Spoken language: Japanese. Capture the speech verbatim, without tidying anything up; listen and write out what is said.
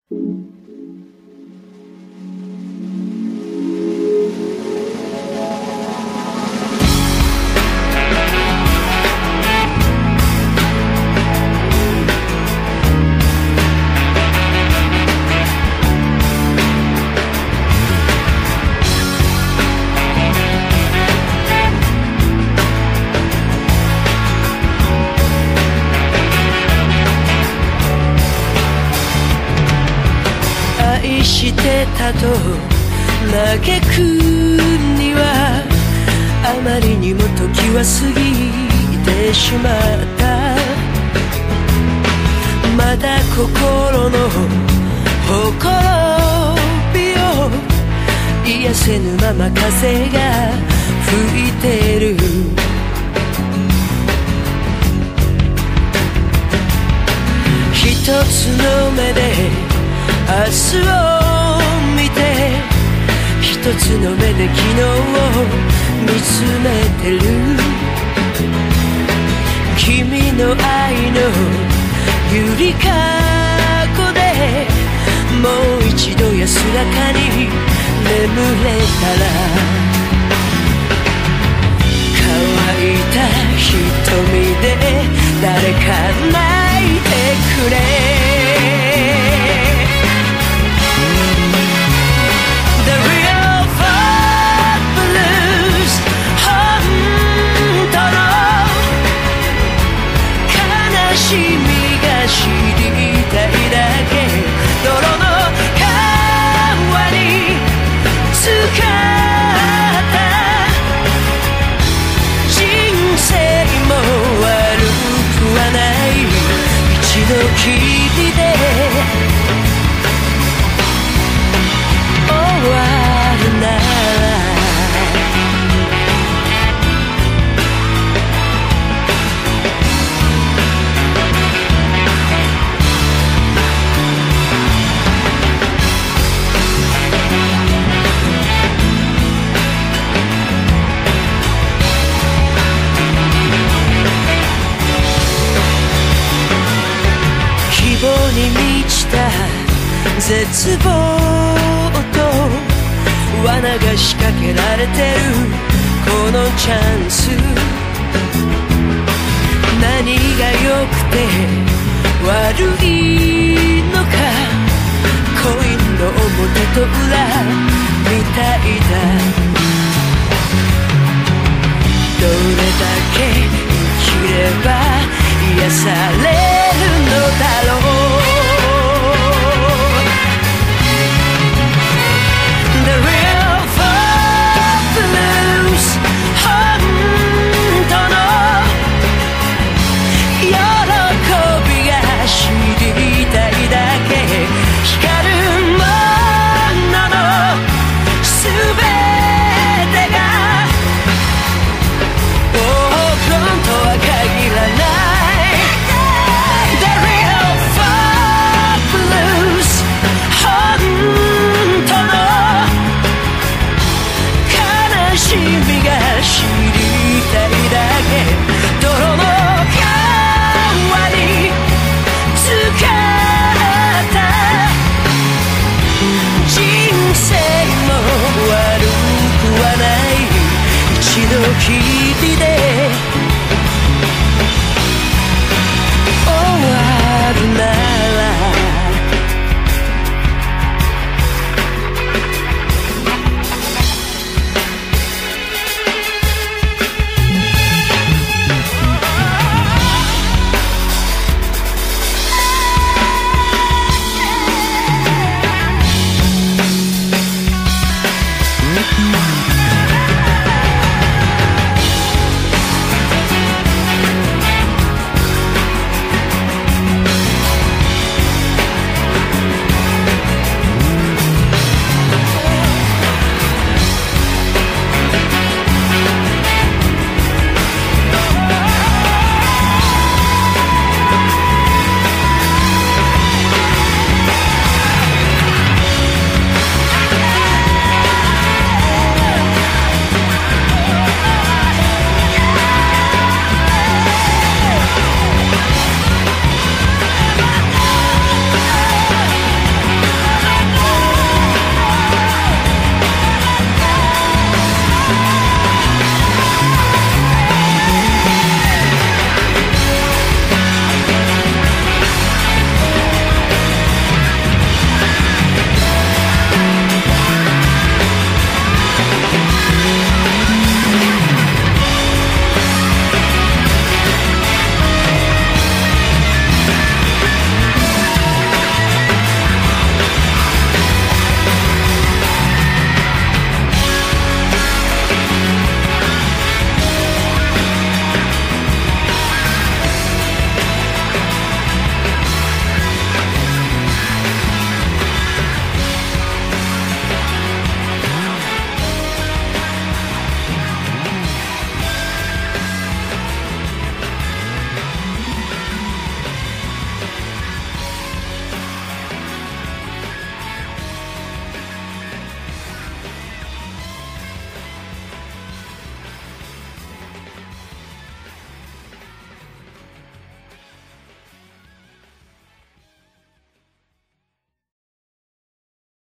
愛してたと嘆くにはあまりにも時は過ぎてしまった。まだ心のほころびを癒せぬまま風が吹いてる。一つの目で明日を見て、一つの目で昨日を見つめてる。君の愛のゆりかごでもう一度安らかに眠れたら、乾いた瞳で誰か泣いてくれ。君が知りたいだけ、泥の川に浸かった人生も悪くはない。一度きりで終わるならに満ちた絶望と罠が仕掛けられてるこのチャンス。何が良くて悪いのか、コインの表と裏みたいだ。どれだけ生きれば癒されるのだろう。The real footloose 本当の喜びが知りたいだけ。光るもののすべてが黄金とは限らない。君が知りたいだけ、泥の川に浸かった人生も悪くはない。一度きり